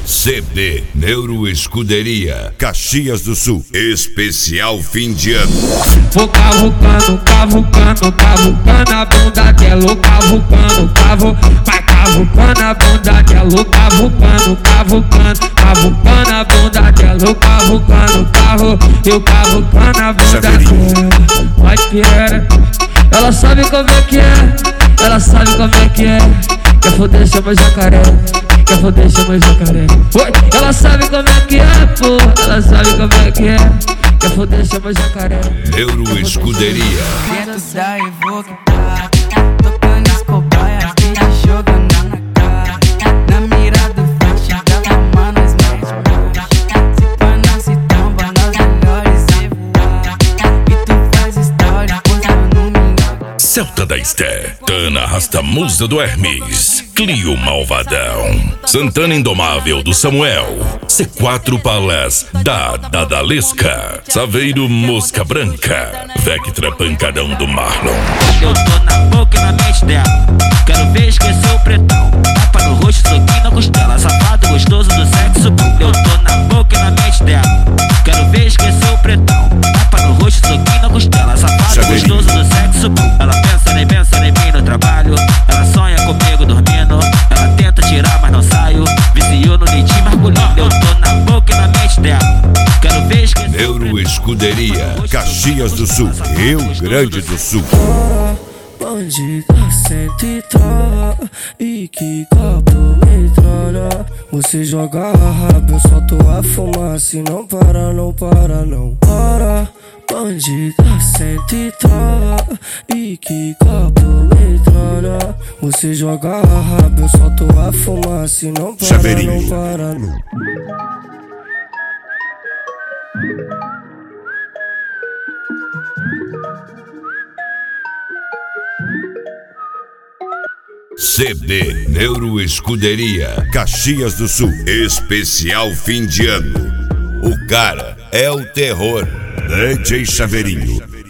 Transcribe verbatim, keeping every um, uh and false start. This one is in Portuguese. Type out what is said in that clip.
C D Neuro Escuderia, Caxias do Sul, especial fim de ano. Vou cavucando, cavucando, cavucando a bunda dela, cavucando, cavu, vai cavucando a bunda dela, cavucando, cavucando, cavucando a bunda dela, cavucando, carro, eu cavucando a bunda dela. Vai que era, ela sabe como é que é, ela sabe como é que é. Quer foder, chama jacaré, quer foder, chama jacaré. Oi, ela sabe como é que é, pô, ela sabe como é que é. Quer foder, chama jacaré. Neuro Escuderia. Dentro da Evo que tá tocando as cobaias, vídeo jogando na cara. Na mira do flash, dá mano, smash, mash. Se pá não se tromba, nós melhores e voar. E tu faz história, posando no mingau. Celta da Esté, Tana Rasta Musa do Hermes, Clio Malvadão, Santana Indomável do Samuel, C quatro Palas da Dadalesca, Saveiro Mosca Branca, Vectra Pancadão do Marlon. Eu tô na boca e na mente dela, quero ver esquecer o pretão. Tapa no rosto, soquinho na costela, safado gostoso do sexo. Eu tô na boca e na mente dela, quero ver esquecer o pretão. Tapa no rosto, soquinho na costela, safado gostoso do sexo. Ela pensa nem pensa nem bem no trabalho, ela sonha comigo dormindo, ela tenta tirar mas não saio, viciou no leitinho mergulhando. Eu tô na boca e na mente dela, quero ver esquecer. Neuro Escuderia, Caxias do Sul, Rio Grande do Sul. Bandida senta e trava, e que copo metralha. Você joga a raba, eu solto a fumaça e não para, não para, não para. Bandida senta e trava, e que copo metralha. Você joga a raba, eu solto a fumaça e não para, Chaveirinho. não para, não. C D Neuro Escuderia, Caxias do Sul, especial fim de ano. O cara é o terror. D J Chaveirinho.